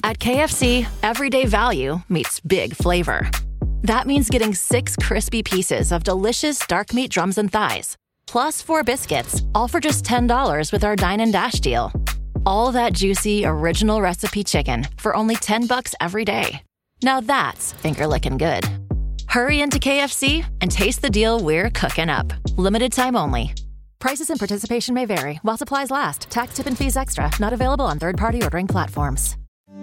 At KFC, everyday value meets big flavor. That means getting 6 crispy pieces of delicious dark meat drums and thighs, plus 4 biscuits, all for just $10 with our Dine and Dash deal. All that juicy, original recipe chicken for only $10 every day. Now that's finger-licking good. Hurry into KFC and taste the deal we're cooking up. Limited time only. Prices and participation may vary while supplies last. Tax, tip, and fees extra. Not available on third-party ordering platforms.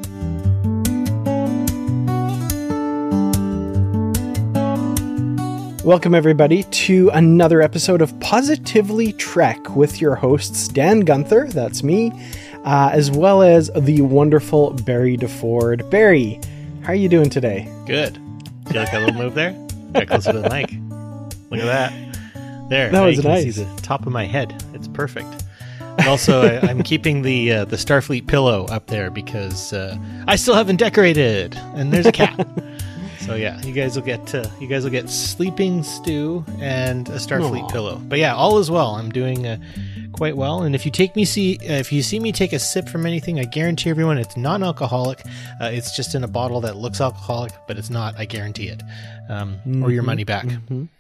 Welcome, everybody, to another episode of Positively Trek with your hosts, Dan Gunther, that's me, as well as the wonderful Barry DeFord. Barry, how are you doing today? Good. Do you like that little move there? Got closer to the mic. Look at that. There. That was you nice. can see the top of my head. It's perfect. And also, I'm keeping the Starfleet pillow up there because I still haven't decorated, and there's a cat. So yeah, you guys will get sleeping stew and a Starfleet pillow. But yeah, all is well. I'm doing quite well. And if you see me take a sip from anything, I guarantee everyone it's non-alcoholic. It's just in a bottle that looks alcoholic, but it's not. I guarantee it. Or your money back.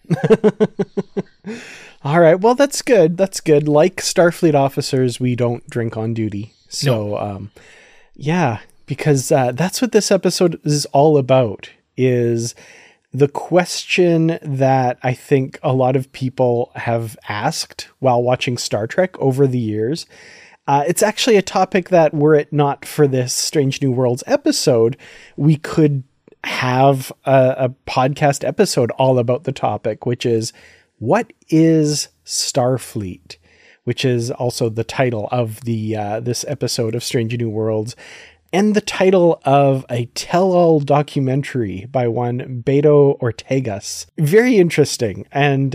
All right. Well, that's good. That's good. Like Starfleet officers, we don't drink on duty. So, yeah, because that's what this episode is all about. Is the question that I think a lot of people have asked while watching Star Trek over the years. It's actually a topic that, were it not for this Strange New Worlds episode, we could have a podcast episode all about the topic, which is, what is Starfleet? Which is also the title of the this episode of Strange New Worlds. And the title of a tell-all documentary by one Beto Ortegas. Very interesting. And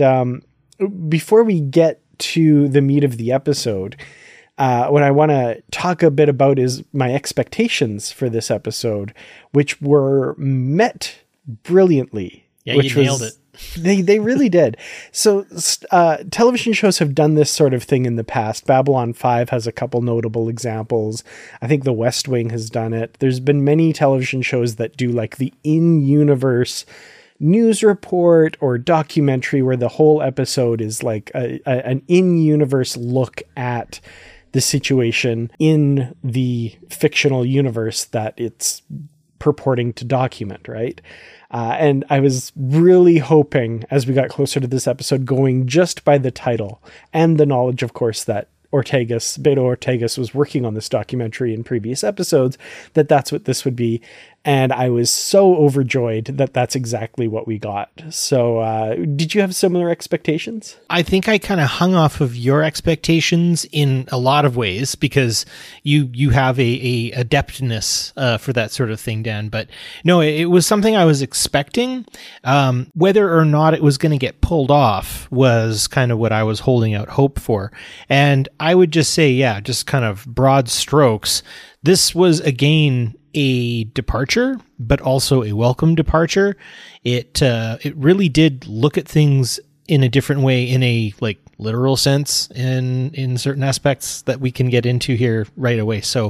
before we get to the meat of the episode, what I want to talk a bit about is my expectations for this episode, which were met brilliantly. Yeah, you nailed it. They really did. So television shows have done this sort of thing in the past. Babylon 5 has a couple notable examples. I think The West Wing has done it. There's been many television shows that do like the in-universe news report or documentary where the whole episode is like an in-universe look at the situation in the fictional universe that it's purporting to document, right? And I was really hoping, as we got closer to this episode, going just by the title and the knowledge, of course, that Beto Ortegas was working on this documentary in previous episodes, that's what this would be. And I was so overjoyed that that's exactly what we got. So did you have similar expectations? I think I kind of hung off of your expectations in a lot of ways because you have a adeptness for that sort of thing, Dan. But no, it was something I was expecting. Whether or not it was going to get pulled off was kind of what I was holding out hope for. And I would just say, yeah, just kind of broad strokes. This was, again, a departure, but also a welcome departure. It really did look at things in a different way, in a like literal sense, in certain aspects that we can get into here right away. So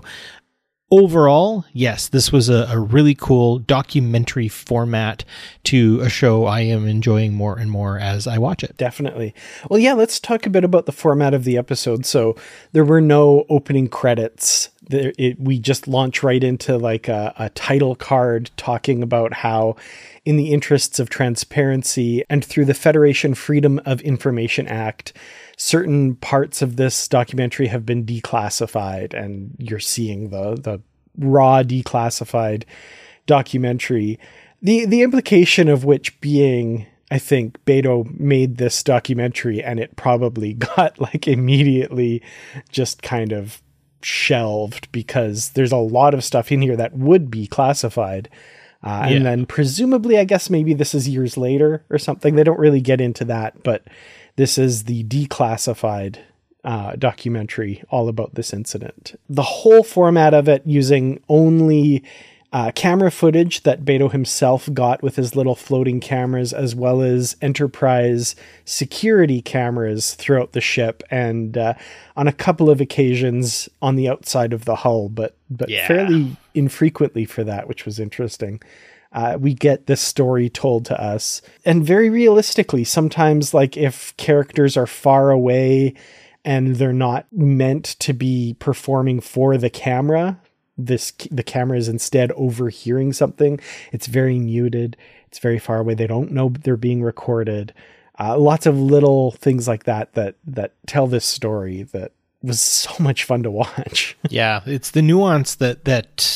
overall, yes, this was a really cool documentary format to a show I am enjoying more and more as I watch it. Definitely. Well, yeah, let's talk a bit about the format of the episode. So there were no opening credits. We just launch right into like a title card talking about how, in the interests of transparency and through the Federation Freedom of Information Act, certain parts of this documentary have been declassified, and you're seeing the raw declassified documentary. The implication of which being, I think, Beto made this documentary and it probably got like immediately just kind of shelved because there's a lot of stuff in here that would be classified. And then presumably, I guess maybe this is years later or something. They don't really get into that, but this is the declassified documentary all about this incident. The whole format of it using only camera footage that Beto himself got with his little floating cameras, as well as Enterprise security cameras throughout the ship, and on a couple of occasions on the outside of the hull, but infrequently for that, which was interesting. We get this story told to us, and very realistically, sometimes like if characters are far away and they're not meant to be performing for the camera, the camera is instead overhearing something. It's very muted. It's very far away. They don't know they're being recorded. Lots of little things like that tell this story that was so much fun to watch. Yeah, it's the nuance that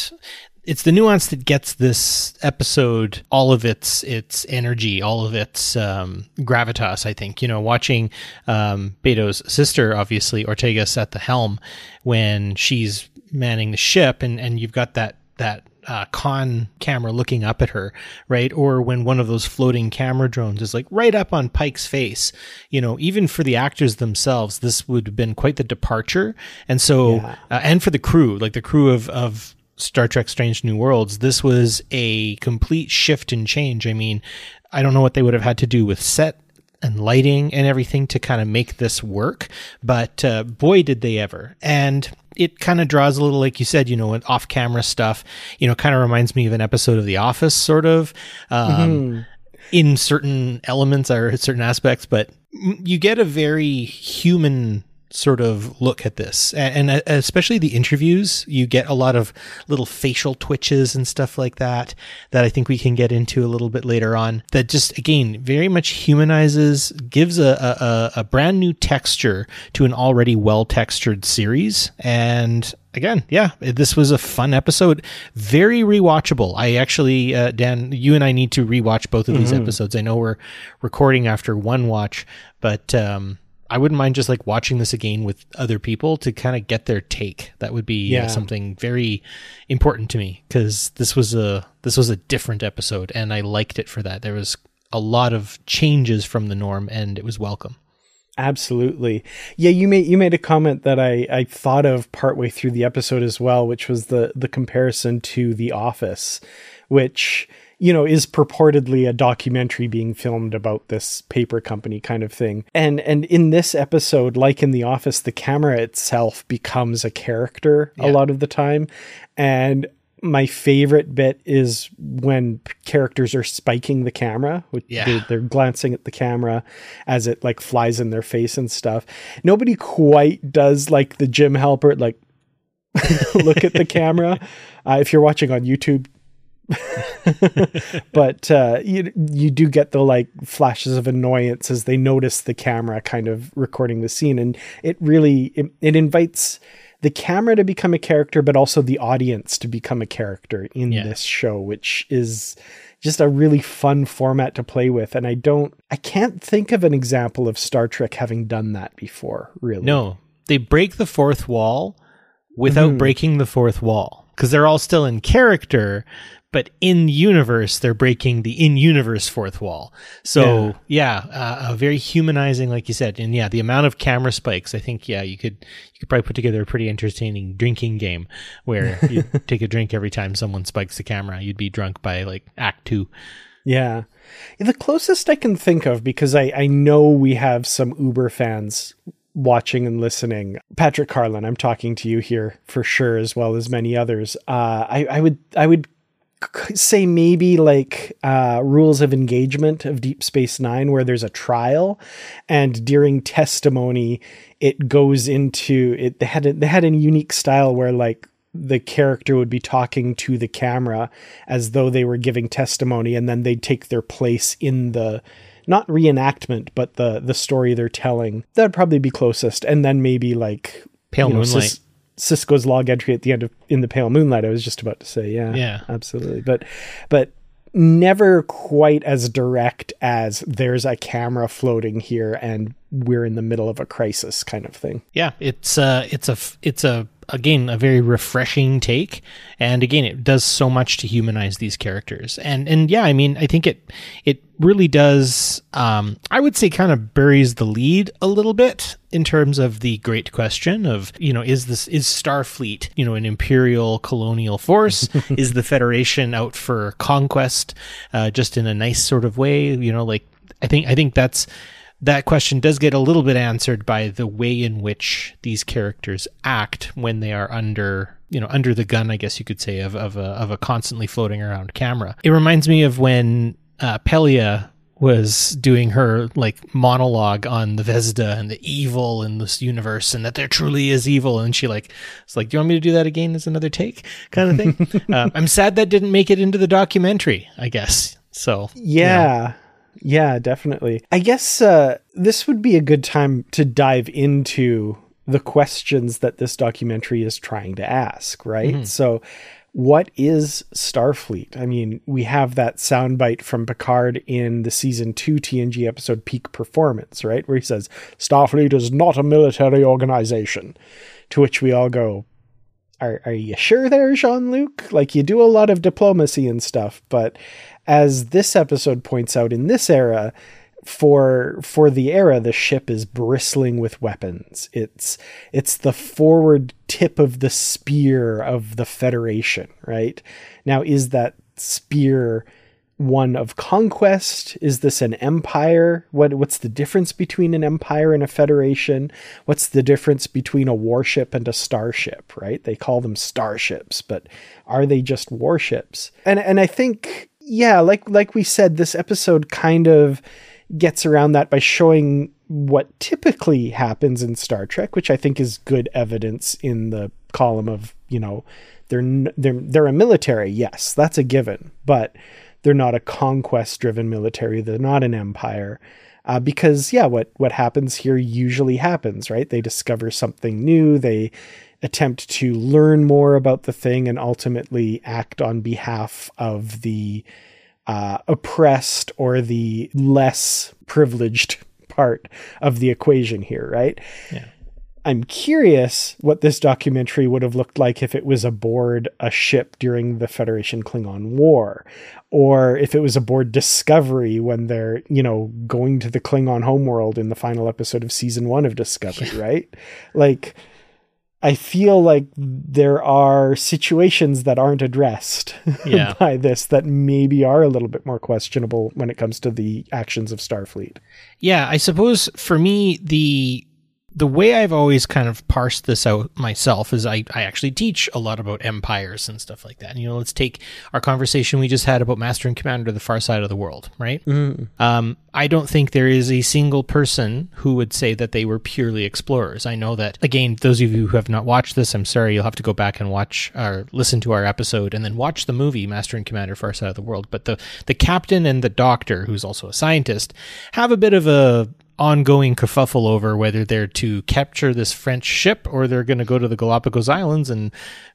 gets this episode all of its energy, all of its gravitas, I think. Watching Beto's sister, obviously, Ortegas at the helm when she's manning the ship and you've got that con camera looking up at her, right? Or when one of those floating camera drones is like right up on Pike's face, even for the actors themselves, this would have been quite the departure. And so, and for the crew, like the crew of Star Trek Strange New Worlds, this was a complete shift and change. I mean, I don't know what they would have had to do with set and lighting and everything to kind of make this work, but boy, did they ever. And it kind of draws a little, like you said, off-camera stuff, kind of reminds me of an episode of The Office, sort of, in certain elements or certain aspects, but you get a very human sort of look at this, and especially the interviews, you get a lot of little facial twitches and stuff like that I think we can get into a little bit later on, that just again very much humanizes, gives a brand new texture to an already well textured series. And again, this was a fun episode, very rewatchable. I actually, Dan, you and I need to rewatch both of these episodes. I know we're recording after one watch, but I wouldn't mind just like watching this again with other people to kind of get their take. That would be something very important to me, because this was a different episode and I liked it for that. There was a lot of changes from the norm and it was welcome. Absolutely. Yeah, you made a comment that I thought of partway through the episode as well, which was the comparison to The Office, which is purportedly a documentary being filmed about this paper company kind of thing. And in this episode, like in The Office, the camera itself becomes a character a lot of the time. And my favorite bit is when characters are spiking the camera. They're glancing at the camera as it like flies in their face and stuff. Nobody quite does like the Jim Halpert, like look at the camera. If you're watching on YouTube, but you do get the like flashes of annoyance as they notice the camera kind of recording the scene, and it really it invites the camera to become a character, but also the audience to become a character in this show, which is just a really fun format to play with. And I can't think of an example of Star Trek having done that before, really. No, they break the fourth wall without breaking the fourth wall, because they're all still in character, but in universe, they're breaking the in-universe fourth wall. So very humanizing, like you said. And the amount of camera spikes, I think, you could probably put together a pretty entertaining drinking game where you take a drink every time someone spikes the camera. You'd be drunk by like Act 2. Yeah. The closest I can think of, because I know we have some Uber fans watching and listening. Patrick Carlin, I'm talking to you here for sure, as well as many others. I would say maybe like Rules of Engagement of Deep Space Nine, where there's a trial, and during testimony it goes into it. They had a unique style where like the character would be talking to the camera as though they were giving testimony, and then they'd take their place in the, not reenactment, but the story they're telling. That'd probably be closest. And then maybe like Pale Moonlight. Sisko's log entry at the end of In the Pale Moonlight, I was just about to say. Yeah, absolutely. But never quite as direct as there's a camera floating here and we're in the middle of a crisis kind of thing. Yeah, it's again, a very refreshing take. And again, it does so much to humanize these characters. And yeah, I mean, I think it really does, I would say kind of buries the lead a little bit in terms of the great question of, is Starfleet, an imperial colonial force? Is the Federation out for conquest, just in a nice sort of way? I think that question does get a little bit answered by the way in which these characters act when they are under under the gun, I guess you could say, of a constantly floating around camera. It reminds me of when Pelia was doing her like monologue on the Vesda and the evil in this universe, and that there truly is evil. And she it's like, do you want me to do that again as another take kind of thing? I'm sad that didn't make it into the documentary, I guess. So yeah. Yeah, definitely. I guess this would be a good time to dive into the questions that this documentary is trying to ask, right? Mm-hmm. So what is Starfleet? I mean, we have that soundbite from Picard in the season 2 TNG episode Peak Performance, right? Where he says, Starfleet is not a military organization. To which we all go, are you sure there, Jean-Luc? Like, you do a lot of diplomacy and stuff, but as this episode points out, in this era, for the era, the ship is bristling with weapons. It's the forward tip of the spear of the Federation, right? Now, is that spear one of conquest? Is this an empire? What's the difference between an empire and a federation? What's the difference between a warship and a starship, right? They call them starships, but are they just warships? And I think, yeah, like we said, this episode kind of gets around that by showing what typically happens in Star Trek, which I think is good evidence in the column of, they're a military. Yes, that's a given, but they're not a conquest-driven military. They're not an empire. Because, yeah, what happens here usually happens, right? They discover something new. They attempt to learn more about the thing and ultimately act on behalf of the oppressed or the less privileged part of the equation here, right? Yeah. I'm curious what this documentary would have looked like if it was aboard a ship during the Federation Klingon War, or if it was aboard Discovery when they're, going to the Klingon homeworld in the final episode of season 1 of Discovery, right? Like, I feel like there are situations that aren't addressed by this that maybe are a little bit more questionable when it comes to the actions of Starfleet. Yeah, I suppose for me, the way I've always kind of parsed this out myself is I actually teach a lot about empires and stuff like that. And, let's take our conversation we just had about Master and Commander: The Far Side of the World, right? Mm-hmm. I don't think there is a single person who would say that they were purely explorers. I know that, again, those of you who have not watched this, I'm sorry, you'll have to go back and watch or listen to our episode and then watch the movie Master and Commander: Far Side of the World. But the captain and the doctor, who's also a scientist, have a bit of a ongoing kerfuffle over whether they're to capture this French ship or they're going to go to the Galapagos Islands and,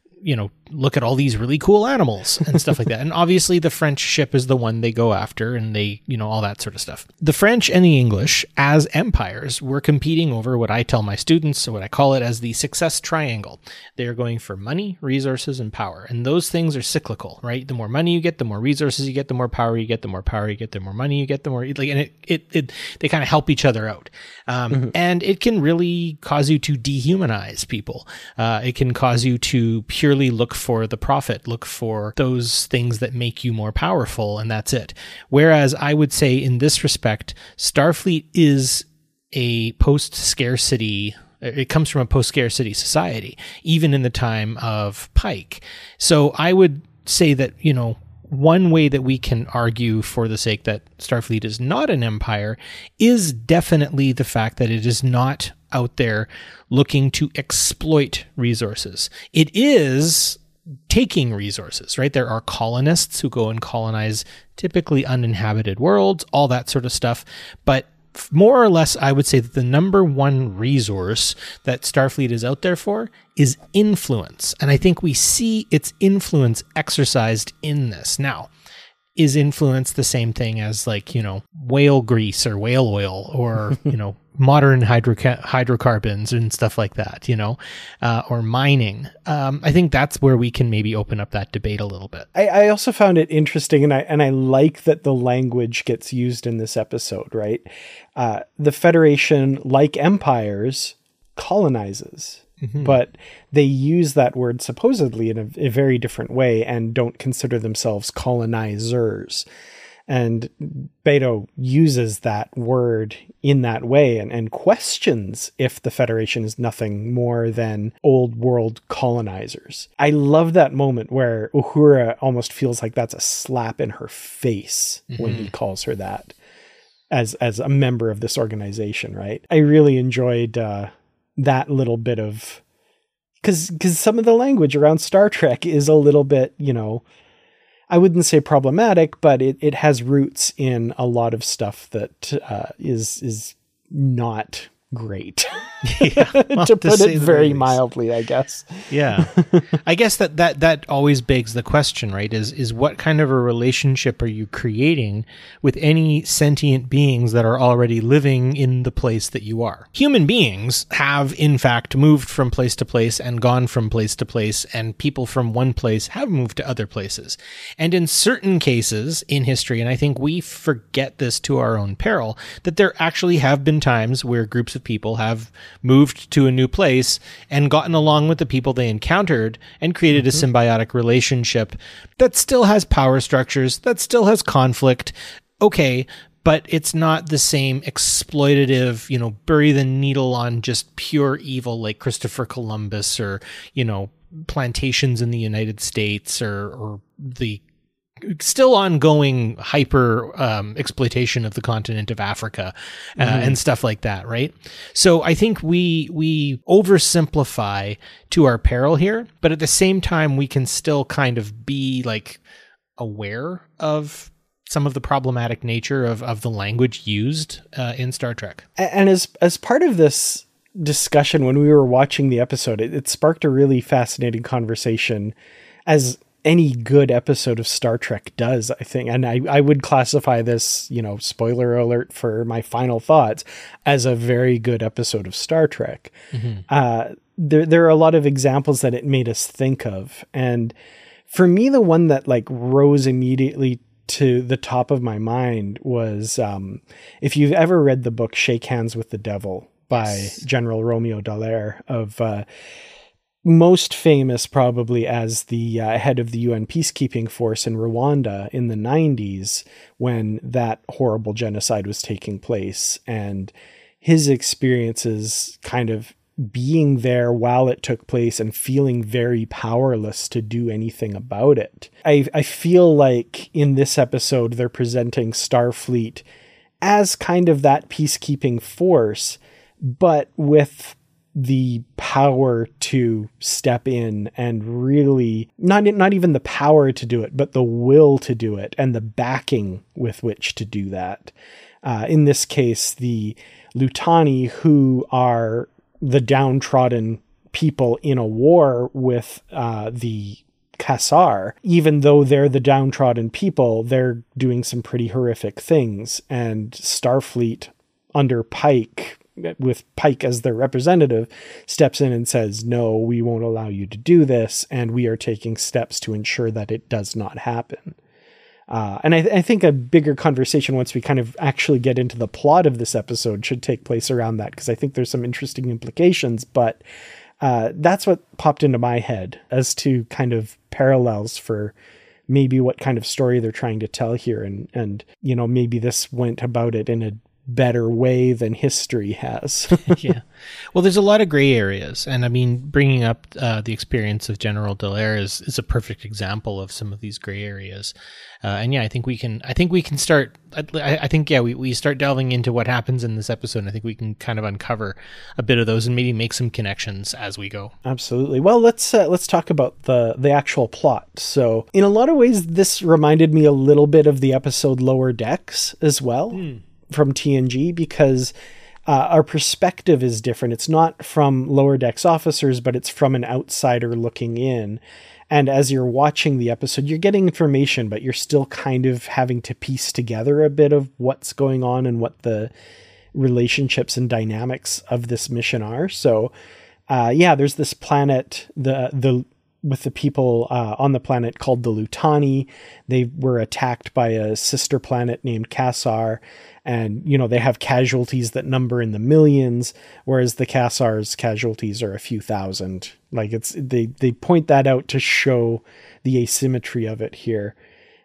look at all these really cool animals and stuff like that. And obviously the French ship is the one they go after and they, all that sort of stuff. The French and the English as empires were competing over what I tell my students, or what I call it as the success triangle. They're going for money, resources, and power. And those things are cyclical, right? The more money you get, the more resources you get, the more power you get, the more power you get, the more money you get, the more, and they kind of help each other out. And it can really cause you to dehumanize people. It can cause you to purely look for the profit, look for those things that make you more powerful, and that's it. Whereas I would say in this respect, Starfleet is a post-scarcity, it comes from a post-scarcity society, even in the time of Pike. So I would say that, one way that we can argue for the sake that Starfleet is not an empire is definitely the fact that it is not out there looking to exploit resources. It is taking resources, right? There are colonists who go and colonize typically uninhabited worlds, all that sort of stuff. But more or less, I would say that the number one resource that Starfleet is out there for is influence. And I think we see its influence exercised in this. Now, is influence the same thing as whale grease or whale oil or, modern hydrocarbons and stuff like that, or mining? I think that's where we can maybe open up that debate a little bit. I also found it interesting, and I like that the language gets used in this episode, right? The Federation, like empires, colonizes. Mm-hmm. But they use that word supposedly in a very different way and don't consider themselves colonizers. And Beto uses that word in that way and questions if the Federation is nothing more than old world colonizers. I love that moment where Uhura almost feels like that's a slap in her face when he calls her that as a member of this organization, right? I really enjoyed that little bit of... Because some of the language around Star Trek is a little bit, I wouldn't say problematic, but it has roots in a lot of stuff that is not great, well, to put it very mildly, I guess. Yeah. I guess that always begs the question, right? Is what kind of a relationship are you creating with any sentient beings that are already living in the place that you are? Human beings have, in fact, moved from place to place and gone from place to place, and people from one place have moved to other places. And in certain cases in history, and I think we forget this to our own peril, that there actually have been times where groups of people have moved to a new place and gotten along with the people they encountered and created a symbiotic relationship that still has power structures, that still has conflict. Okay, but it's not the same exploitative, bury the needle on just pure evil like Christopher Columbus or, plantations in the United States or the still ongoing hyper exploitation of the continent of Africa and stuff like that, right? So I think we oversimplify to our peril here, but at the same time, we can still kind of be like aware of some of the problematic nature of the language used in Star Trek. And as part of this discussion, when we were watching the episode, it sparked a really fascinating conversation, as any good episode of Star Trek does, I think. And I would classify this, spoiler alert for my final thoughts, as a very good episode of Star Trek. There are a lot of examples that it made us think of. And for me, the one that rose immediately to the top of my mind was, if you've ever read the book Shake Hands with the Devil by General Romeo Dallaire, of most famous probably as the head of the UN peacekeeping force in Rwanda in the 90s when that horrible genocide was taking place, and his experiences kind of being there while it took place and feeling very powerless to do anything about it. I feel like in this episode they're presenting Starfleet as kind of that peacekeeping force, but with the power to step in and really not even the power to do it, but the will to do it and the backing with which to do that. In this case, the Lutani, who are the downtrodden people in a war with the Kassar, even though they're the downtrodden people, they're doing some pretty horrific things. And Starfleet under Pike, with Pike as their representative, steps in and says, no, we won't allow you to do this, and we are taking steps to ensure that it does not happen. And I think a bigger conversation, once we kind of actually get into the plot of this episode, should take place around that, because I think there's some interesting implications, but that's what popped into my head as to kind of parallels for maybe what kind of story they're trying to tell here. And maybe this went about it in a better way than history has. Yeah. Well, there's a lot of gray areas. And I mean, bringing up the experience of General Dallaire is a perfect example of some of these gray areas. And yeah, I think we can start, we start delving into what happens in this episode. And I think we can kind of uncover a bit of those and maybe make some connections as we go. Absolutely. Well, let's talk about the actual plot. So in a lot of ways, this reminded me a little bit of the episode Lower Decks as well. From TNG, because our perspective is different. It's not from Lower Decks officers, but it's from an outsider looking in. And as you're watching the episode, you're getting information, but you're still kind of having to piece together a bit of what's going on and what the relationships and dynamics of this mission are. So, there's this planet, with the people on the planet called the Lutani. They were attacked by a sister planet named Kassar, and they have casualties that number in the millions, whereas the Kassar's casualties are a few thousand. They point that out to show the asymmetry of it here.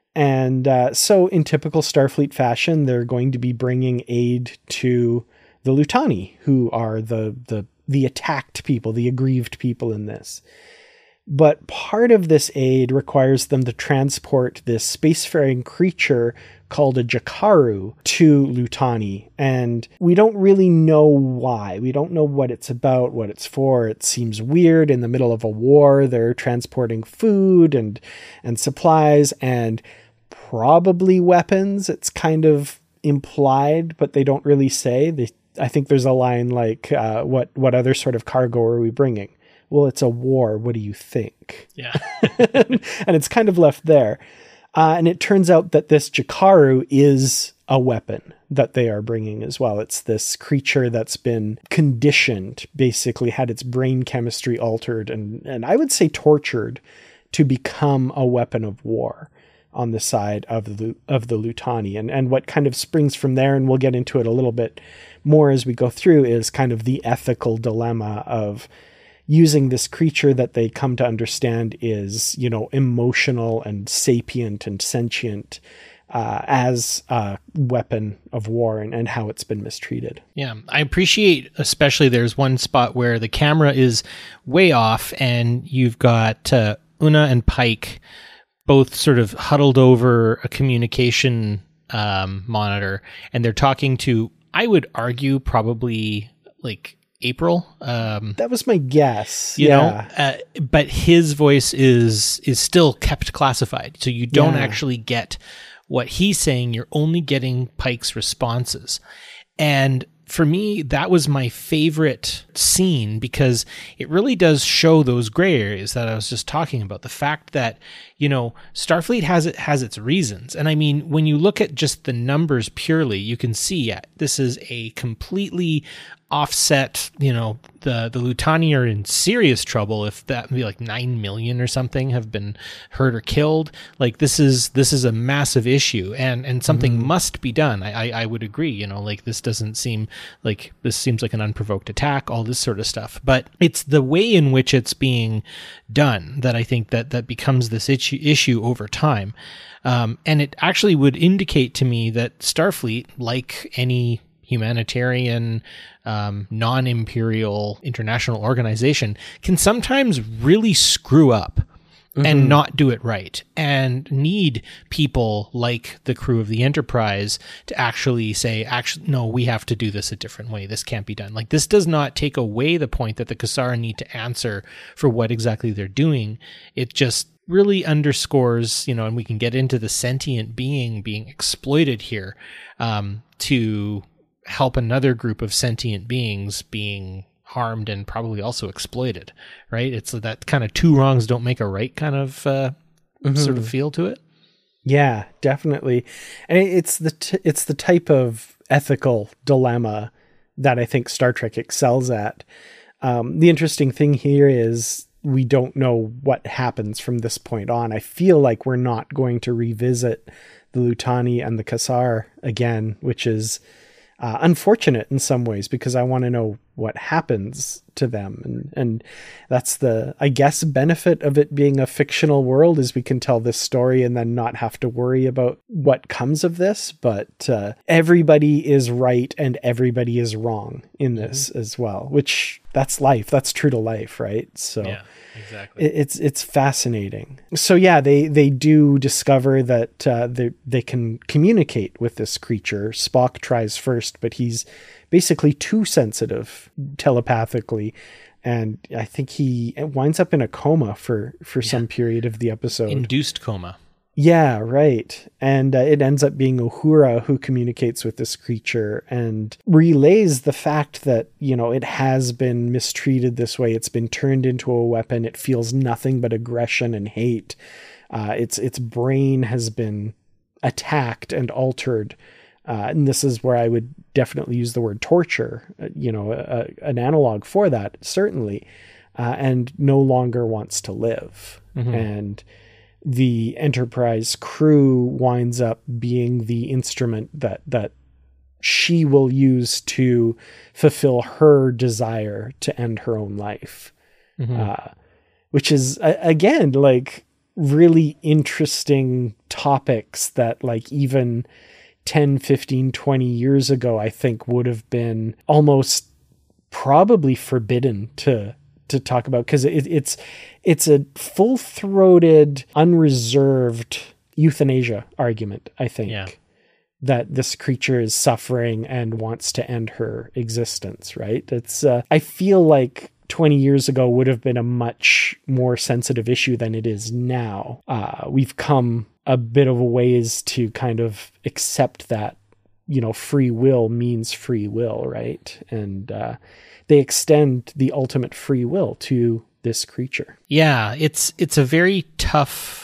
And so in typical Starfleet fashion, they're going to be bringing aid to the Lutani, who are the attacked people, the aggrieved people in this. But part of this aid requires them to transport this spacefaring creature called a Jakaru to Lutani. And we don't really know why. We don't know what it's about, what it's for. It seems weird. In the middle of a war, they're transporting food and supplies and probably weapons. It's kind of implied, but they don't really say. I think there's a line like, what other sort of cargo are we bringing? Well, it's a war. What do you think? Yeah. And it's kind of left there. And it turns out that this Jakaru is a weapon that they are bringing as well. It's this creature that's been conditioned, basically had its brain chemistry altered and I would say tortured to become a weapon of war on the side of the Lutani. And what kind of springs from there, and we'll get into it a little bit more as we go through, is kind of the ethical dilemma of using this creature that they come to understand is, emotional and sapient and sentient as a weapon of war and how it's been mistreated. Yeah, I appreciate, especially there's one spot where the camera is way off and you've got Una and Pike both sort of huddled over a communication monitor, and they're talking to, I would argue, probably like April. That was my guess. You know, but his voice is still kept classified. So you don't actually get what he's saying. You're only getting Pike's responses. And for me, that was my favorite scene because it really does show those gray areas that I was just talking about. The fact that, Starfleet has its reasons. And I mean, when you look at just the numbers purely, you can see this is a completely offset, the Lutani are in serious trouble if that would be like 9 million or something have been hurt or killed. Like this is a massive issue and something must be done. I would agree, this doesn't seem like, this seems like an unprovoked attack, all this sort of stuff, but it's the way in which it's being done that I think that becomes this issue over time. And it actually would indicate to me that Starfleet, like any humanitarian, non-imperial international organization, can sometimes really screw up and not do it right, and need people like the crew of the Enterprise to actually say, no, we have to do this a different way. This can't be done. Like, this does not take away the point that the Kasara need to answer for what exactly they're doing. It just really underscores, and we can get into the sentient being exploited here, to help another group of sentient beings being harmed and probably also exploited, right? It's that kind of two wrongs don't make a right kind of sort of feel to it. Yeah, definitely. And it's the type of ethical dilemma that I think Star Trek excels at. The interesting thing here is we don't know what happens from this point on. I feel like we're not going to revisit the Lutani and the Kasar again, which is unfortunate in some ways because I want to know what happens to them. And that's the, I guess, benefit of it being a fictional world is we can tell this story and then not have to worry about what comes of this. But everybody is right and everybody is wrong in this as well, which that's life. That's true to life, right? So yeah, exactly. It's fascinating. So yeah, they do discover that they can communicate with this creature. Spock tries first, but he's basically too sensitive telepathically, and I think he winds up in a coma for some period of the episode. Induced coma. Yeah, right. And it ends up being Uhura who communicates with this creature and relays the fact that, it has been mistreated this way. It's been turned into a weapon. It feels nothing but aggression and hate. Its brain has been attacked and altered. And this is where I would definitely use the word torture, an analog for that, certainly, and no longer wants to live. And the Enterprise crew winds up being the instrument that she will use to fulfill her desire to end her own life, which is, again, like, really interesting topics that like even 10, 15, 20 years ago, I think would have been almost probably forbidden to talk about, because it's a full-throated, unreserved euthanasia argument, I think. Yeah. That this creature is suffering and wants to end her existence, right? It's I feel like 20 years ago would have been a much more sensitive issue than it is now. We've come a bit of a ways to kind of accept that, you know, free will means free will, right? And they extend the ultimate free will to this creature. Yeah, it's a very tough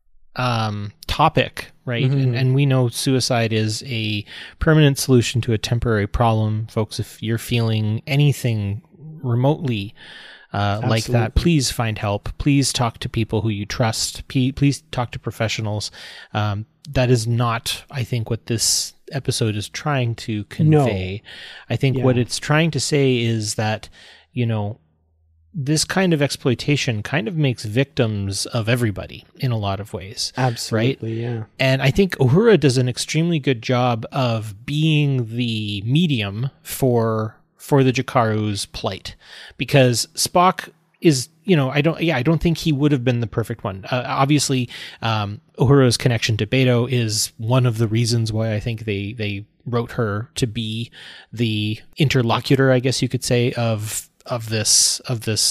topic, right? Mm-hmm. And we know suicide is a permanent solution to a temporary problem. Folks, if you're feeling anything remotely like that, please find help. Please talk to people who you trust. Please talk to professionals. That is not, I think, what this episode is trying to convey. No. I think what it's trying to say is that, you know, this kind of exploitation kind of makes victims of everybody in a lot of ways. Absolutely, right? Yeah. And I think Uhura does an extremely good job of being the medium for the Jakaru's plight, because Spock is, you know, I don't think he would have been the perfect one. Obviously, Uhura's connection to Beto is one of the reasons why I think they wrote her to be the interlocutor, I guess you could say, of this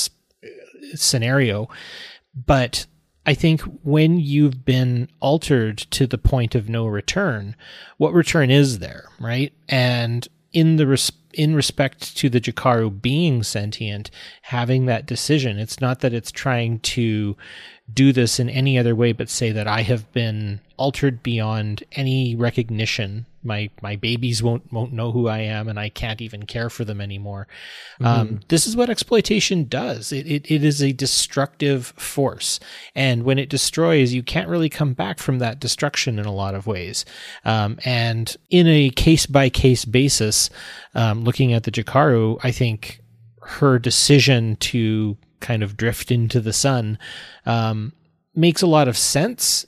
scenario. But I think when you've been altered to the point of no return, what return is there, right? And in respect to the Jakaru being sentient, having that decision, it's not that it's trying to do this in any other way but say that I have been altered beyond any recognition. My babies won't know who I am, and I can't even care for them anymore. Mm-hmm. This is what exploitation does. It is a destructive force, and when it destroys, you can't really come back from that destruction in a lot of ways. And in a case-by-case basis, looking at the Jakaru, I think her decision to kind of drift into the sun makes a lot of sense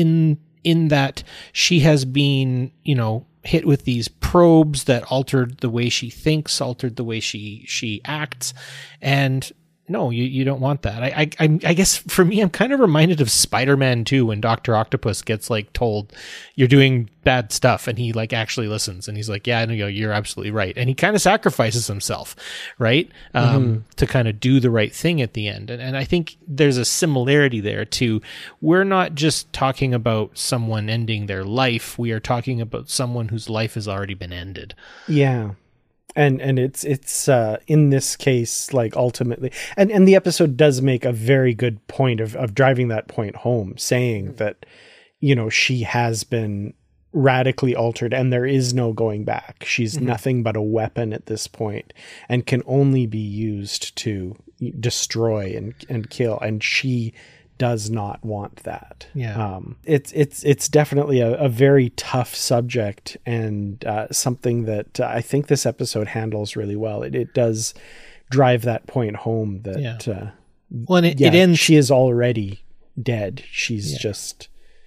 in that she has been, you know, hit with these probes that altered the way she thinks, altered the way she acts. And no, you don't want that. I guess for me, I'm kind of reminded of Spider-Man 2 when Dr. Octopus gets like told you're doing bad stuff, and he like actually listens, and he's like, yeah, no, you're absolutely right. And he kind of sacrifices himself, right? To kind of do the right thing at the end. And I think there's a similarity there to, we're not just talking about someone ending their life. We are talking about someone whose life has already been ended. Yeah. And it's in this case, like ultimately, and the episode does make a very good point of driving that point home, saying that, you know, she has been radically altered and there is no going back. She's nothing but a weapon at this point and can only be used to destroy and kill. And she does not want that. Yeah. It's definitely a very tough subject, and something that I think this episode handles really well. It does drive that point home that, well, and it ends. She is already dead. She's just,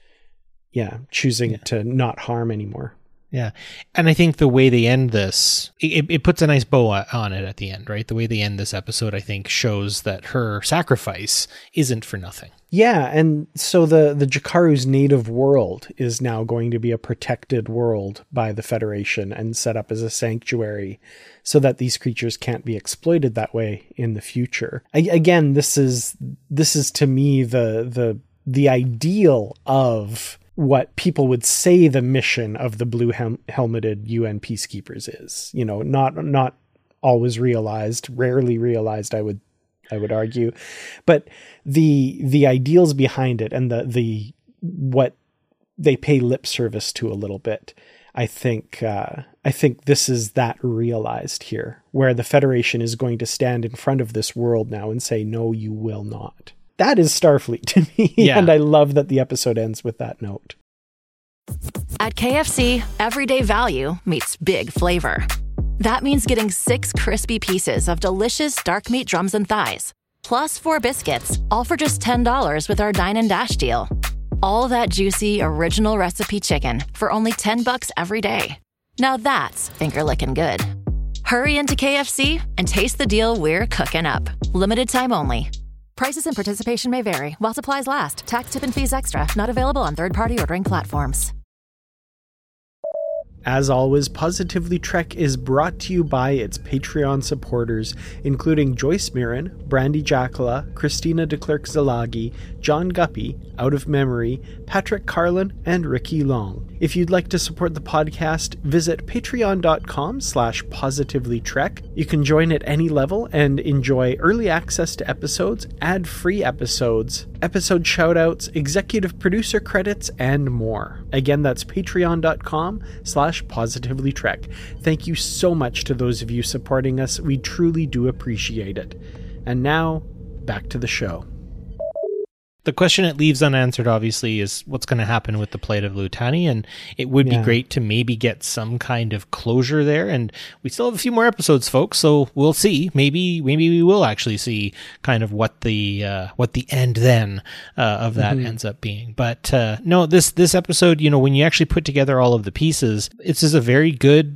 choosing to not harm anymore. Yeah. And I think the way they end this, it puts a nice bow on it at the end, right? The way they end this episode, I think, shows that her sacrifice isn't for nothing. Yeah. And so the Jakaru's native world is now going to be a protected world by the Federation and set up as a sanctuary so that these creatures can't be exploited that way in the future. Again, this is to me the ideal of what people would say the mission of the blue helmeted UN peacekeepers is, you know, not always realized, rarely realized, I would argue, but the ideals behind it and the what they pay lip service to a little bit. I think this is that realized here, where the Federation is going to stand in front of this world now and say, no, you will not. That is Starfleet to me, and I love that the episode ends with that note. At KFC, everyday value meets big flavor. That means getting 6 crispy pieces of delicious dark meat drums and thighs, plus 4 biscuits, all for just $10 with our Dine and Dash deal. All that juicy, original recipe chicken for only $10 every day. Now that's finger-licking good. Hurry into KFC and taste the deal we're cooking up. Limited time only. Prices and participation may vary while supplies last. Tax, tip, and fees extra. Not available on third-party ordering platforms. As always, Positively Trek is brought to you by its Patreon supporters, including Joyce Mirren, Brandy Jacala, Christina DeClercq-Zalagi, John Guppy, Out of Memory, Patrick Carlin, and Ricky Long. If you'd like to support the podcast, visit patreon.com/positivelytrek. You can join at any level and enjoy early access to episodes, ad-free episodes, episode shoutouts, executive producer credits, and more. Again, that's patreon.com/positivelytrek. Thank you so much to those of you supporting us. We truly do appreciate it. And now, back to the show. The question it leaves unanswered, obviously, is what's going to happen with the plight of Lutani, and it would be great to maybe get some kind of closure there. And we still have a few more episodes, folks, so we'll see. Maybe we will actually see kind of what the end then of that ends up being. But no, this episode, you know, when you actually put together all of the pieces, it's just a very good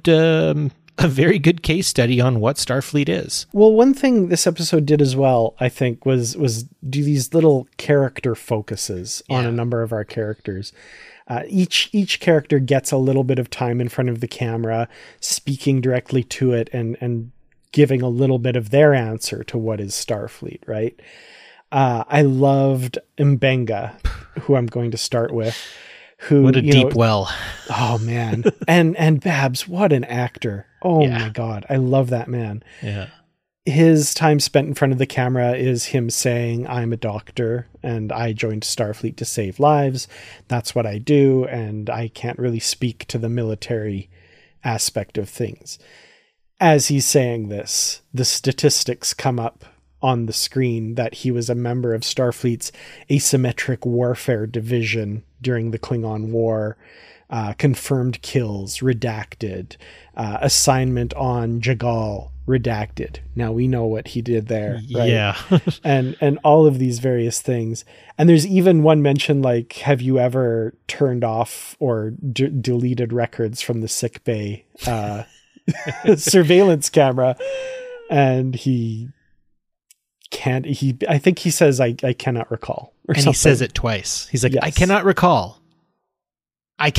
case study on what Starfleet is. Well, one thing this episode did as well, I think, was do these little character focuses on a number of our characters. Each character gets a little bit of time in front of the camera, speaking directly to it and giving a little bit of their answer to what is Starfleet, right? I loved Mbenga, who I'm going to start with. What a deep well. Oh, man. and Babs, what an actor. Oh, my God. I love that man. Yeah. His time spent in front of the camera is him saying, I'm a doctor and I joined Starfleet to save lives. That's what I do. And I can't really speak to the military aspect of things. As he's saying this, the statistics come up on the screen that he was a member of Starfleet's asymmetric warfare division during the Klingon War, confirmed kills, redacted, assignment on Jagal, redacted. Now we know what he did there, right? Yeah. and all of these various things. And there's even one mention like, have you ever turned off or deleted records from the sickbay surveillance camera? And I think he says, I cannot recall. And something. He says it twice. He's like, yes. I cannot recall. It's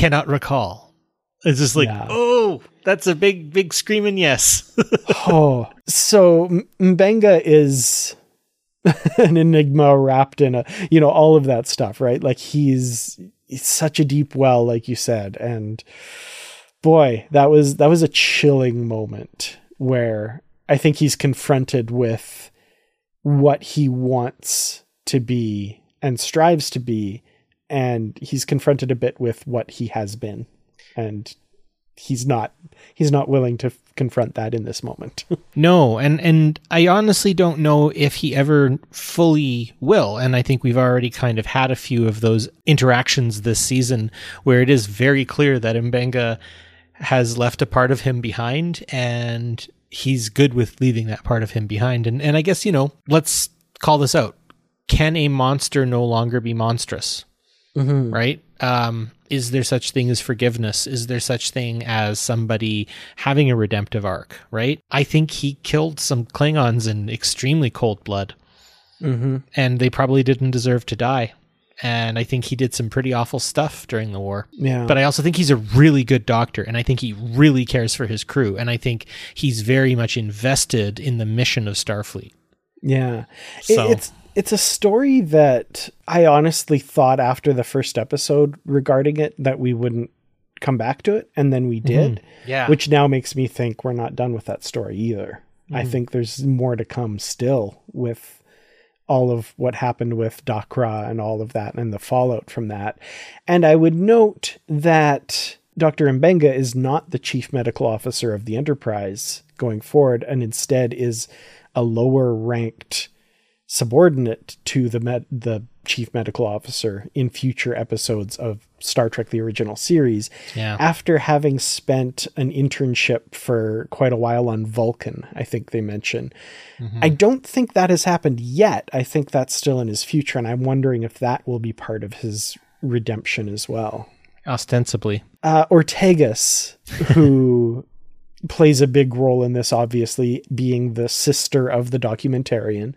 just like, oh, that's a big screaming yes. Oh, so Mbenga is an enigma wrapped in all of that stuff, right? Like he's such a deep well, like you said. And boy, that was a chilling moment where I think he's confronted with what he wants to be and strives to be, and he's confronted a bit with what he has been, and he's not willing to confront that in this moment. No, and I honestly don't know if he ever fully will, and I think we've already kind of had a few of those interactions this season where it is very clear that Mbenga has left a part of him behind, and he's good with leaving that part of him behind. And I guess, let's call this out. Can a monster no longer be monstrous? Mm-hmm. Right? Is there such thing as forgiveness? Is there such thing as somebody having a redemptive arc? Right? I think he killed some Klingons in extremely cold blood. Mm-hmm. And they probably didn't deserve to die. And I think he did some pretty awful stuff during the war. Yeah. But I also think he's a really good doctor, and I think he really cares for his crew, and I think he's very much invested in the mission of Starfleet. Yeah. So it's a story that I honestly thought after the first episode regarding it that we wouldn't come back to it, and then we did. Mm-hmm. Yeah. Which now makes me think we're not done with that story either. Mm-hmm. I think there's more to come still with all of what happened with Dakra and all of that and the fallout from that. And I would note that Dr. Mbenga is not the chief medical officer of the Enterprise going forward, and instead is a lower ranked subordinate to the chief medical officer in future episodes of Star Trek the original series, Yeah. after having spent an internship for quite a while on Vulcan, I think they mention. I don't think that has happened yet. I think that's still in his future, and I'm wondering if that will be part of his redemption as well. Ostensibly. Ortegas, who plays a big role in this, obviously being the sister of the documentarian,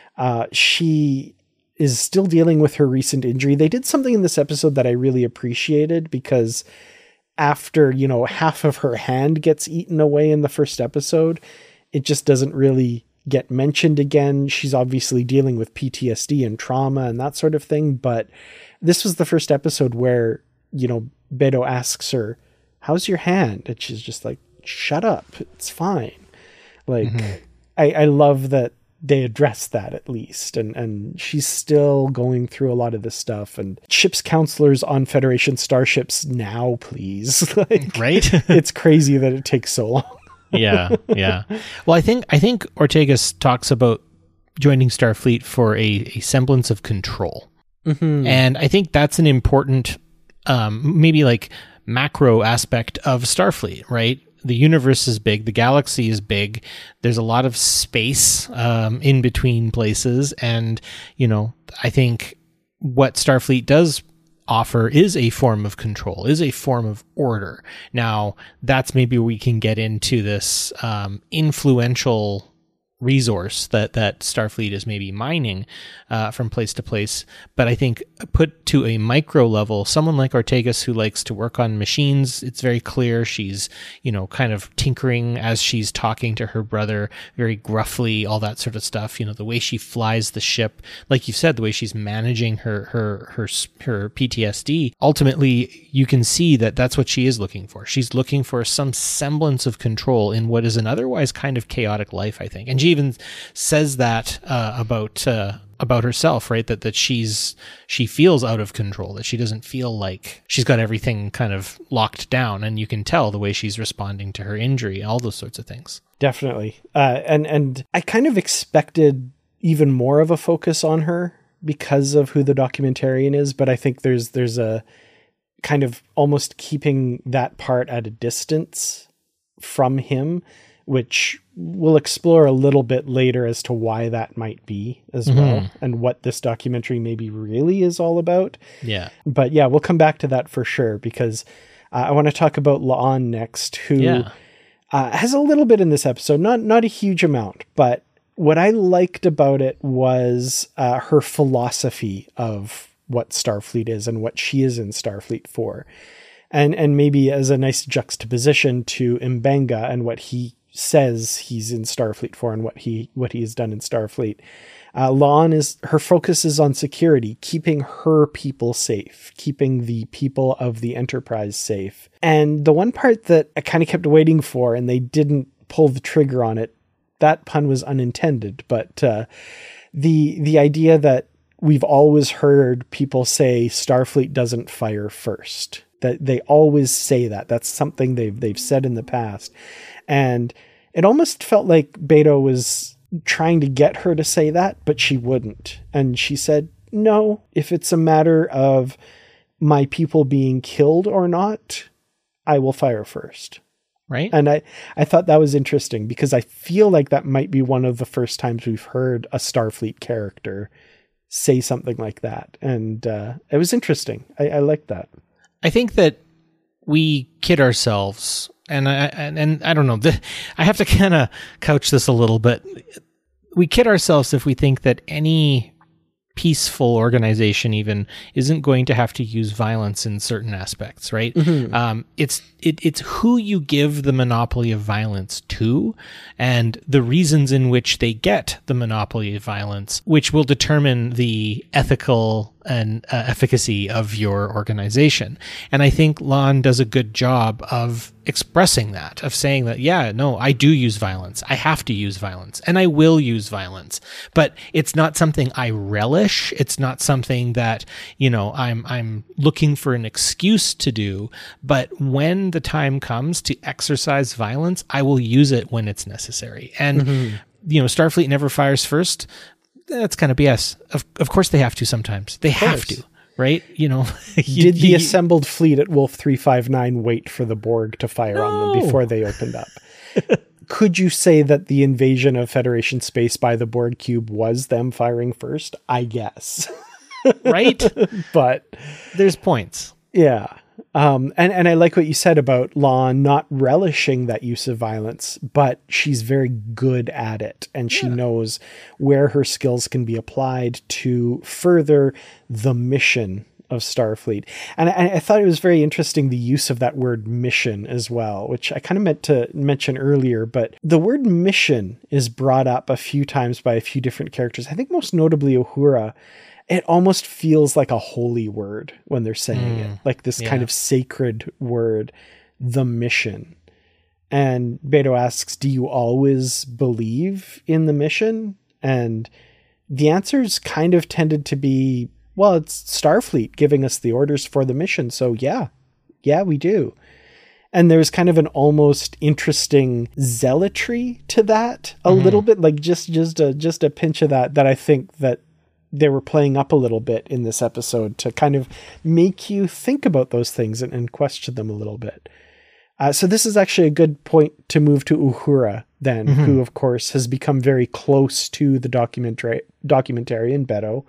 she is still dealing with her recent injury. They did something in this episode that I really appreciated, because after, half of her hand gets eaten away in the first episode, it just doesn't really get mentioned again. She's obviously dealing with PTSD and trauma and that sort of thing, but this was the first episode where, Beto asks her, "How's your hand?" And she's just like, "Shut up. It's fine." I love that they address that at least. And she's still going through a lot of this stuff, and ship's counselors on Federation starships now, please. Right? It's crazy that it takes so long. Yeah. Well, I think Ortegas talks about joining Starfleet for a semblance of control. And I think that's an important, maybe like macro aspect of Starfleet, right? The universe is big. The galaxy is big. There's a lot of space in between places. And, I think what Starfleet does offer is a form of control, is a form of order. Now, that's maybe we can get into this influential resource that Starfleet is maybe mining from place to place. But I think put to a micro level, someone like Ortegas who likes to work on machines, it's very clear she's, kind of tinkering as she's talking to her brother very gruffly, all that sort of stuff. The way she flies the ship, like you said, the way she's managing her PTSD. Ultimately, you can see that that's what she is looking for. She's looking for some semblance of control in what is an otherwise kind of chaotic life, I think. And she even says that about herself, right? That she feels out of control, that she doesn't feel like she's got everything kind of locked down, and you can tell the way she's responding to her injury, all those sorts of things. Definitely. And I kind of expected even more of a focus on her because of who the documentarian is, but I think there's a kind of almost keeping that part at a distance from him, which we'll explore a little bit later as to why that might be as well, and what this documentary maybe really is all about. Yeah. But yeah, we'll come back to that for sure, because I want to talk about La'an next, who has a little bit in this episode, not a huge amount, but what I liked about it was her philosophy of what Starfleet is and what she is in Starfleet for. And maybe as a nice juxtaposition to M'Benga and what he says he's in Starfleet for and what he has done in Starfleet. La'an her focus is on security, keeping her people safe, keeping the people of the Enterprise safe. And the one part that I kind of kept waiting for, and they didn't pull the trigger on it, that pun was unintended, but the idea that we've always heard people say Starfleet doesn't fire first. That they always say that. That's something they've said in the past. And it almost felt like Beto was trying to get her to say that, but she wouldn't. And she said, no, if it's a matter of my people being killed or not, I will fire first. Right. And I thought that was interesting, because I feel like that might be one of the first times we've heard a Starfleet character say something like that. And it was interesting. I liked that. I think that we kid ourselves, and I don't know, I have to kind of couch this a little bit. We kid ourselves if we think that any peaceful organization even isn't going to have to use violence in certain aspects, right? It's who you give the monopoly of violence to, and the reasons in which they get the monopoly of violence, which will determine the ethical and efficacy of your organization. And I think La'an does a good job of expressing that, of saying that, yeah, no, I do use violence. I have to use violence, and I will use violence. But it's not something I relish. It's not something that, I'm looking for an excuse to do. But when the time comes to exercise violence, I will use it when it's necessary. And, Starfleet never fires first. That's kind of BS. Of course they have to sometimes. They have to, right? You know, did the assembled fleet at Wolf 359 wait for the Borg to fire on them before they opened up? Could you say that the invasion of Federation space by the Borg cube was them firing first? I guess. Right? But there's points. Yeah. And I like what you said about La'an not relishing that use of violence, but she's very good at it. And she knows where her skills can be applied to further the mission of Starfleet. And I thought it was very interesting, the use of that word mission as well, which I kind of meant to mention earlier, but the word mission is brought up a few times by a few different characters. I think most notably Uhura. It almost feels like a holy word when they're saying it, like this kind of sacred word, the mission. And Beto asks, do you always believe in the mission? And the answers kind of tended to be, well, it's Starfleet giving us the orders for the mission. So yeah, we do. And there's kind of an almost interesting zealotry to that, a little bit, like just a pinch of that I think that they were playing up a little bit in this episode to kind of make you think about those things and question them a little bit. So this is actually a good point to move to Uhura then, who of course has become very close to the documentarian Beto.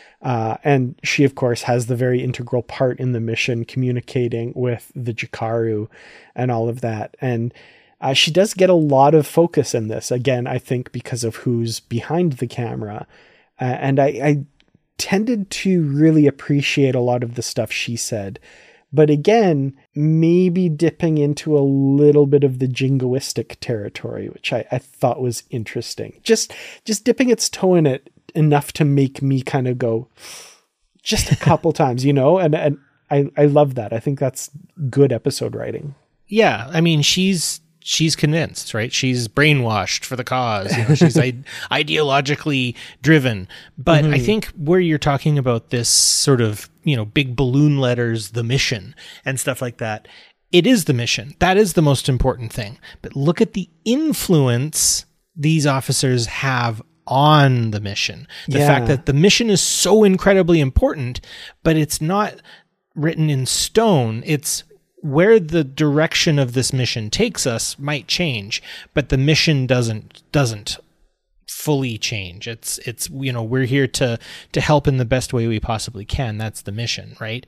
And she of course has the very integral part in the mission, communicating with the Jakaru and all of that. And she does get a lot of focus in this, again, I think because of who's behind the camera. And I tended to really appreciate a lot of the stuff she said. But again, maybe dipping into a little bit of the jingoistic territory, which I thought was interesting. Just dipping its toe in it enough to make me kind of go just a couple times, you know? And I love that. I think that's good episode writing. Yeah. I mean, she's convinced, right? She's brainwashed for the cause. You know, she's ideologically driven. But I think where you're talking about this sort of, you know, big balloon letters, the mission and stuff like that, it is the mission. That is the most important thing. But look at the influence these officers have on the mission. The fact that the mission is so incredibly important, but it's not written in stone. It's where the direction of this mission takes us might change, but the mission doesn't fully change. It's, you know, we're here to help in the best way we possibly can. That's the mission, right?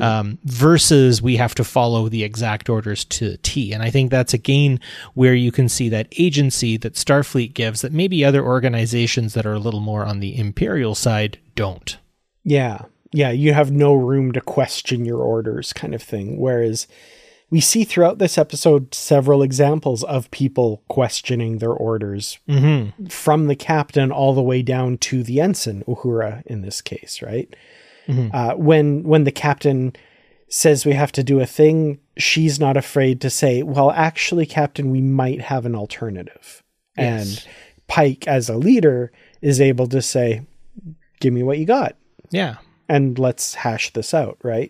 Versus we have to follow the exact orders to the T. And I think that's again where you can see that agency that Starfleet gives that maybe other organizations that are a little more on the Imperial side don't. Yeah. Yeah, you have no room to question your orders kind of thing. Whereas we see throughout this episode several examples of people questioning their orders from the captain all the way down to the ensign, Uhura in this case, right? When the captain says we have to do a thing, she's not afraid to say, well, actually, Captain, we might have an alternative. Yes. And Pike, as a leader, is able to say, give me what you got. Yeah. And let's hash this out, right?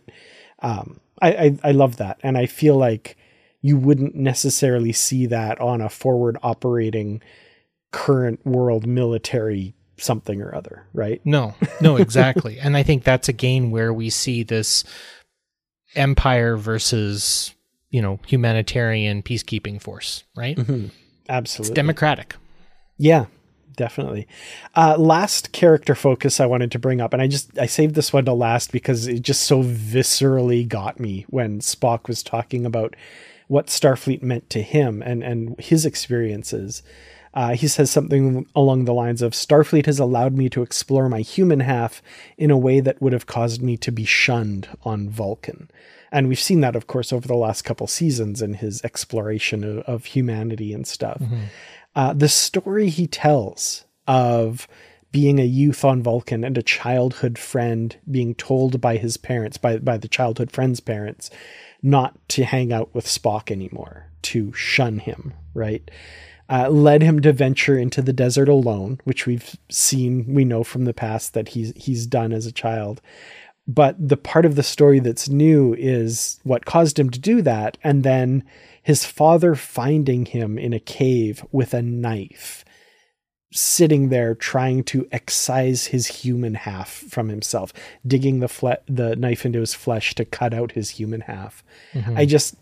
I love that. And I feel like you wouldn't necessarily see that on a forward operating current world military something or other, right? No, exactly. And I think that's again where we see this empire versus, you know, humanitarian peacekeeping force, right? Absolutely. It's democratic. Yeah. Definitely. Last character focus I wanted to bring up, and I saved this one to last because it just so viscerally got me when Spock was talking about what Starfleet meant to him and his experiences. He says something along the lines of, Starfleet has allowed me to explore my human half in a way that would have caused me to be shunned on Vulcan. And we've seen that, of course, over the last couple seasons in his exploration of humanity and stuff. The story he tells of being a youth on Vulcan and a childhood friend being told by his parents, by the childhood friend's parents, not to hang out with Spock anymore, to shun him, right? Led him to venture into the desert alone, which we know from the past that he's done as a child. But the part of the story that's new is what caused him to do that. And then his father finding him in a cave with a knife sitting there trying to excise his human half from himself, digging the knife into his flesh to cut out his human half. I just,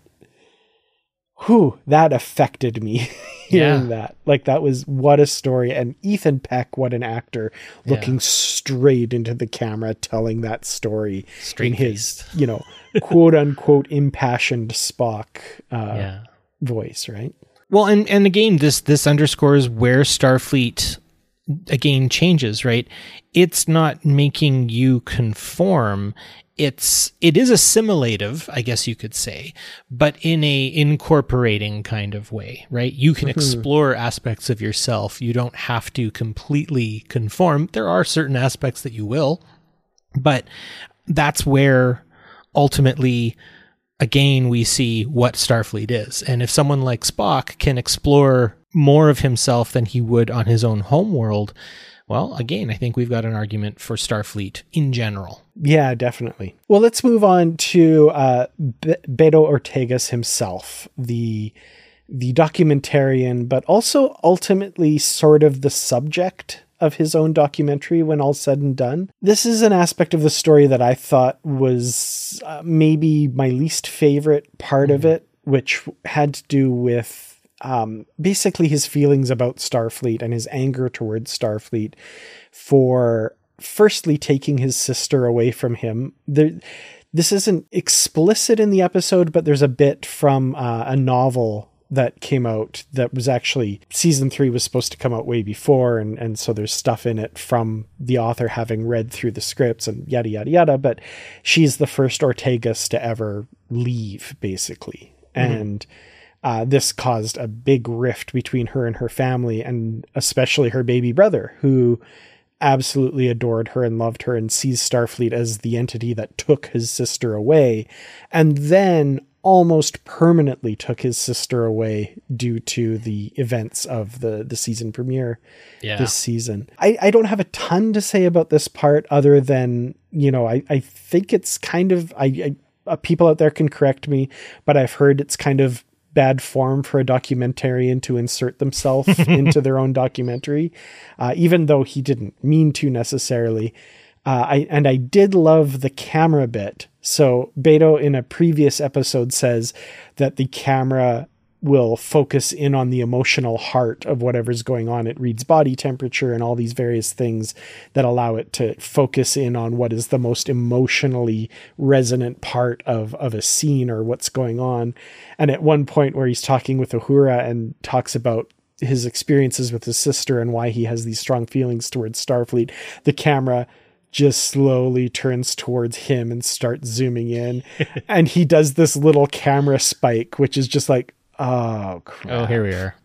that affected me hearing that. Like, that was, what a story. And Ethan Peck, what an actor, looking straight into the camera, telling that story in his, quote unquote impassioned Spock voice, right? Well, and again, this underscores where Starfleet again changes, right? It's not making you conform. It is assimilative, I guess you could say, but in a incorporating kind of way, right? You can explore aspects of yourself. You don't have to completely conform. There are certain aspects that you will, but that's where ultimately, again, we see what Starfleet is. And if someone like Spock can explore more of himself than he would on his own homeworld, well, again, I think we've got an argument for Starfleet in general. Yeah, definitely. Well, let's move on to Beto Ortegas himself, the documentarian, but also ultimately sort of the subject of his own documentary when all's said and done. This is an aspect of the story that I thought was maybe my least favorite part of it, which had to do with basically his feelings about Starfleet and his anger towards Starfleet for firstly taking his sister away from him. This isn't explicit in the episode, but there's a bit from a novel that came out that was actually, season 3 was supposed to come out way before. And so there's stuff in it from the author having read through the scripts and yada, yada, yada. But she's the first Ortegas to ever leave, basically. And this caused a big rift between her and her family, and especially her baby brother, who absolutely adored her and loved her and sees Starfleet as the entity that took his sister away, and then almost permanently took his sister away due to the events of the season premiere this season. I don't have a ton to say about this part other than, I think it's kind of, people out there can correct me, but I've heard it's kind of bad form for a documentarian to insert themselves into their own documentary, even though he didn't mean to necessarily. I did love the camera bit. So Beto in a previous episode says that the camera will focus in on the emotional heart of whatever's going on. It reads body temperature and all these various things that allow it to focus in on what is the most emotionally resonant part of a scene or what's going on. And at one point where he's talking with Uhura and talks about his experiences with his sister and why he has these strong feelings towards Starfleet, the camera just slowly turns towards him and starts zooming in. And he does this little camera spike, which is just like, oh, crap. Oh, here we are.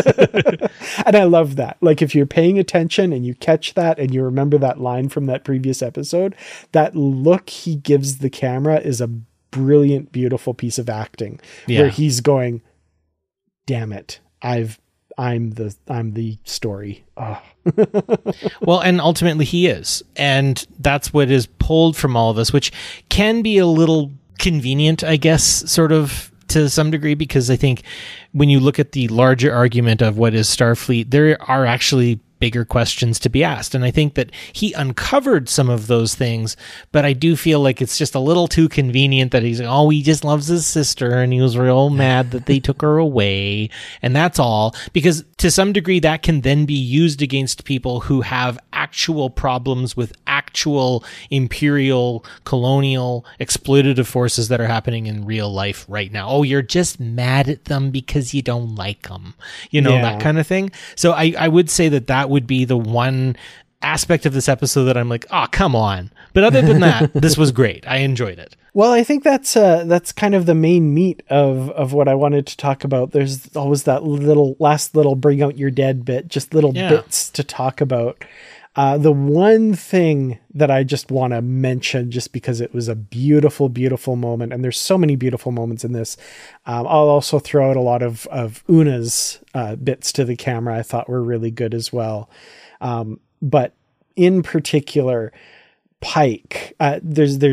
And I love that. Like, if you're paying attention and you catch that and you remember that line from that previous episode, that look he gives the camera is a brilliant, beautiful piece of acting where he's going, damn it, I'm the story. Oh. Well, and ultimately he is. And that's what is pulled from all of this, which can be a little convenient, I guess, sort of to some degree, because I think when you look at the larger argument of what is Starfleet, there are actually bigger questions to be asked. And I think that he uncovered some of those things, but I do feel like it's just a little too convenient that he's like, oh, he just loves his sister and he was real mad that they took her away. And that's all, because to some degree that can then be used against people who have actual problems with actual imperial, colonial, exploitative forces that are happening in real life right now. Oh, you're just mad at them because you don't like them, that kind of thing. So I would say that would be the one aspect of this episode that I'm like, oh, come on. But other than that, this was great. I enjoyed it. Well, I think that's kind of the main meat of what I wanted to talk about. There's always that last little bring out your dead bit, just little bits to talk about. The one thing that I just want to mention, just because it was a beautiful, beautiful moment, and there's so many beautiful moments in this. I'll also throw out a lot of Una's bits to the camera I thought were really good as well. But in particular, Pike, there's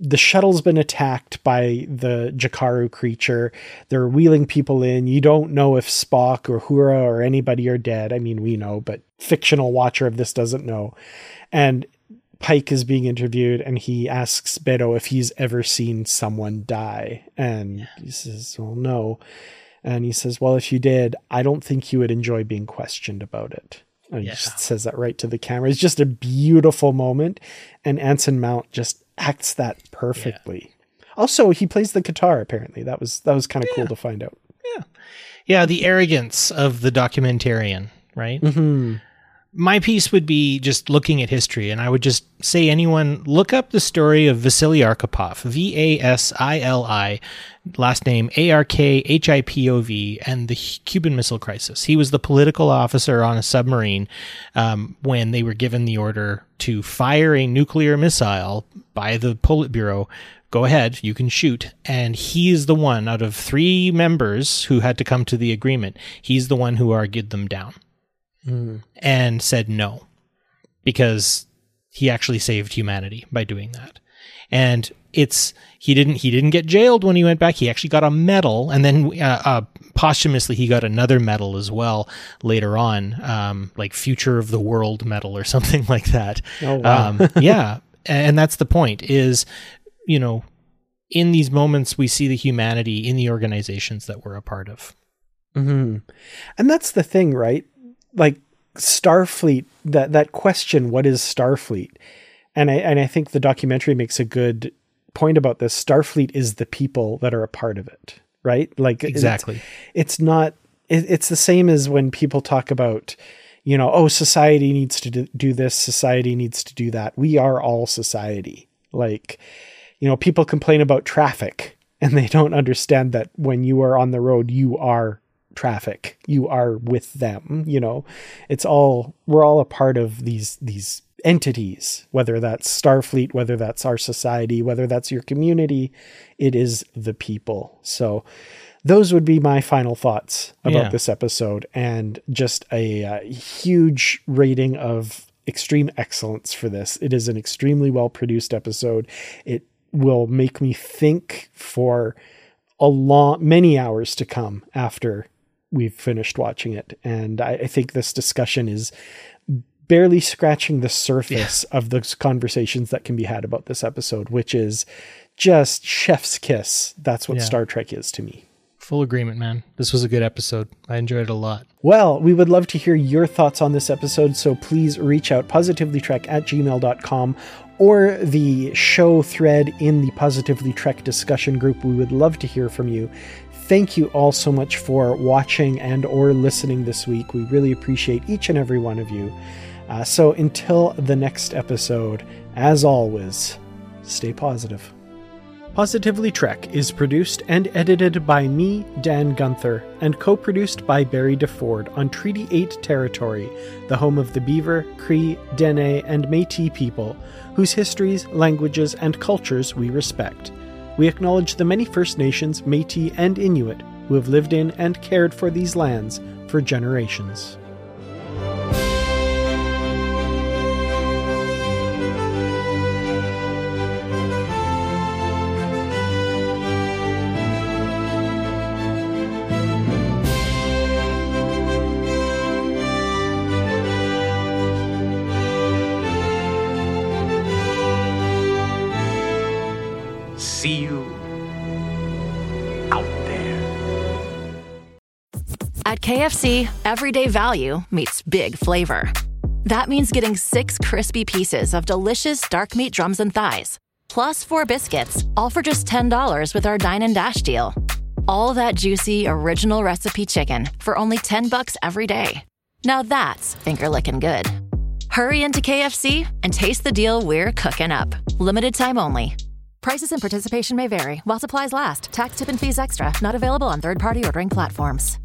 the shuttle's been attacked by the Jakaru creature. They're wheeling people in. You don't know if Spock or Uhura or anybody are dead. I mean, we know, but fictional watcher of this doesn't know. And Pike is being interviewed, and he asks Beto if he's ever seen someone die. And he says, well, no. And he says, well, if you did, I don't think you would enjoy being questioned about it. And he just says that right to the camera. It's just a beautiful moment. And Anson Mount just acts that perfectly. Yeah. Also, he plays the guitar, apparently. That was kind of cool to find out. Yeah. Yeah, the arrogance of the documentarian, right? Mm-hmm. My piece would be just looking at history, and I would just say anyone, look up the story of Vasily Arkhipov, Vasili, last name Arkhipov, and the Cuban Missile Crisis. He was the political officer on a submarine when they were given the order to fire a nuclear missile by the Politburo. Go ahead, you can shoot. And he is the one out of 3 members who had to come to the agreement. He's the one who argued them down. And said no, because he actually saved humanity by doing that. And he didn't get jailed when he went back. He actually got a medal, and then posthumously he got another medal as well later on, like Future of the World medal or something like that. Oh, wow. Yeah, and that's the point. Is, you know, in these moments we see the humanity in the organizations that we're a part of. Mm-hmm. And that's the thing, right? Like Starfleet, that question, what is Starfleet? And I think the documentary makes a good point about this. Starfleet is the people that are a part of it, right? Like exactly. It's not, it's the same as when people talk about, you know, oh, society needs to do this. Society needs to do that. We are all society. Like, you know, people complain about traffic, and they don't understand that when you are on the road, you are traffic. You are with them, you know. We're all a part of these entities, whether that's Starfleet, whether that's our society, whether that's your community. It is the people. So those would be my final thoughts about this episode, and just a huge rating of extreme excellence for this. It is an extremely well produced episode. It will make me think for many hours to come after we've finished watching it. And I think this discussion is barely scratching the surface of those conversations that can be had about this episode, which is just chef's kiss. That's what Star Trek is to me. Full agreement, man. This was a good episode. I enjoyed it a lot. Well, we would love to hear your thoughts on this episode, so please reach out positivelytrek@gmail.com or the show thread in the Positively Trek discussion group. We would love to hear from you. Thank you all so much for watching and or listening this week. We really appreciate each and every one of you. So until the next episode, as always, stay positive. Positively Trek is produced and edited by me, Dan Gunther, and co-produced by Barry DeFord on Treaty 8 territory, the home of the Beaver, Cree, Dene, and Métis people, whose histories, languages, and cultures we respect. We acknowledge the many First Nations, Métis, and Inuit who have lived in and cared for these lands for generations. See you out there. At KFC, everyday value meets big flavor. That means getting 6 crispy pieces of delicious dark meat drums and thighs, plus 4 biscuits, all for just $10 with our Dine and Dash deal. All that juicy, original recipe chicken for only $10 every day. Now that's finger-licking good. Hurry into KFC and taste the deal we're cooking up. Limited time only. Prices and participation may vary while supplies last. Tax, tip, and fees extra. Not available on third-party ordering platforms.